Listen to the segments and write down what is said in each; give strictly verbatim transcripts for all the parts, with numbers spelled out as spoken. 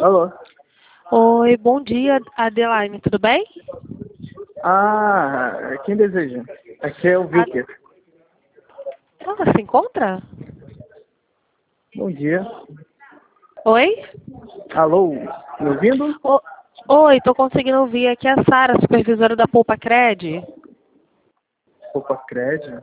Alô? Oi, bom dia, Adelaine, tudo bem? Ah, quem deseja? Aqui é o Vicker. Ela se encontra? Bom dia. Oi? Alô? Me ouvindo? O- Oi, tô conseguindo ouvir aqui a Sara, supervisora da Poupa Cred. Opa, crédito?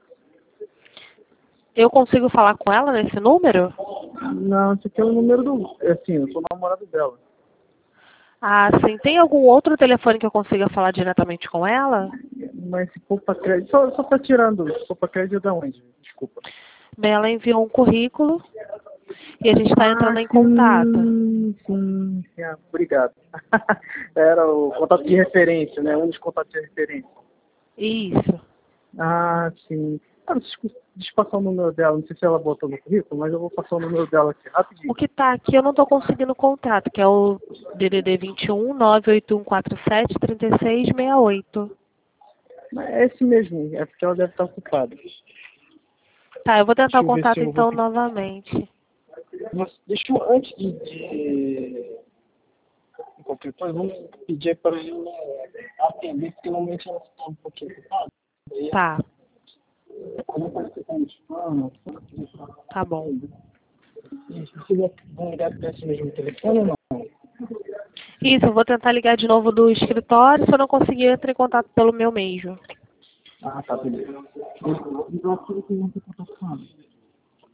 Eu consigo falar com ela nesse número? Não, esse aqui é o número do... Assim, eu sou namorado dela. Ah, sim. Tem algum outro telefone que eu consiga falar diretamente com ela? Mas esse Poupa Crédito... Só, só tá tirando. Poupa Crédito é da onde? Desculpa. Bem, ela enviou um currículo e a gente está Ah, entrando em contato. sim, sim. Ah, obrigado. Era o contato de referência, né? Um dos contatos de referência. Isso. Ah, sim. Ah, deixa, eu- deixa eu passar o número dela. Não sei se ela botou no currículo, mas eu vou passar o número dela aqui rapidinho. O que tá aqui eu não tô conseguindo contato, que é o D D D vinte e um, nove oito um quatro sete, três seis seis oito. Mas é esse mesmo, é porque ela deve estar ocupada. Tá, eu vou tentar Deixa o eu ver se contato eu vou então pedir. novamente. Mas deixa eu, antes de, de qualquer coisa, vamos pedir para ele atender, porque normalmente ela está um pouquinho ocupada. E Tá, quando aparecer como spam, tá bom. você vai ligar para esse mesmo telefone ou não? Isso, eu vou tentar ligar de novo do escritório, se eu não conseguir, eu entro em contato pelo meu mesmo. Ah, tá, beleza. Então aquilo que não tem contato.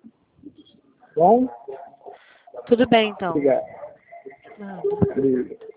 Bom? Tudo bem, então. Obrigado. Nada. Beleza.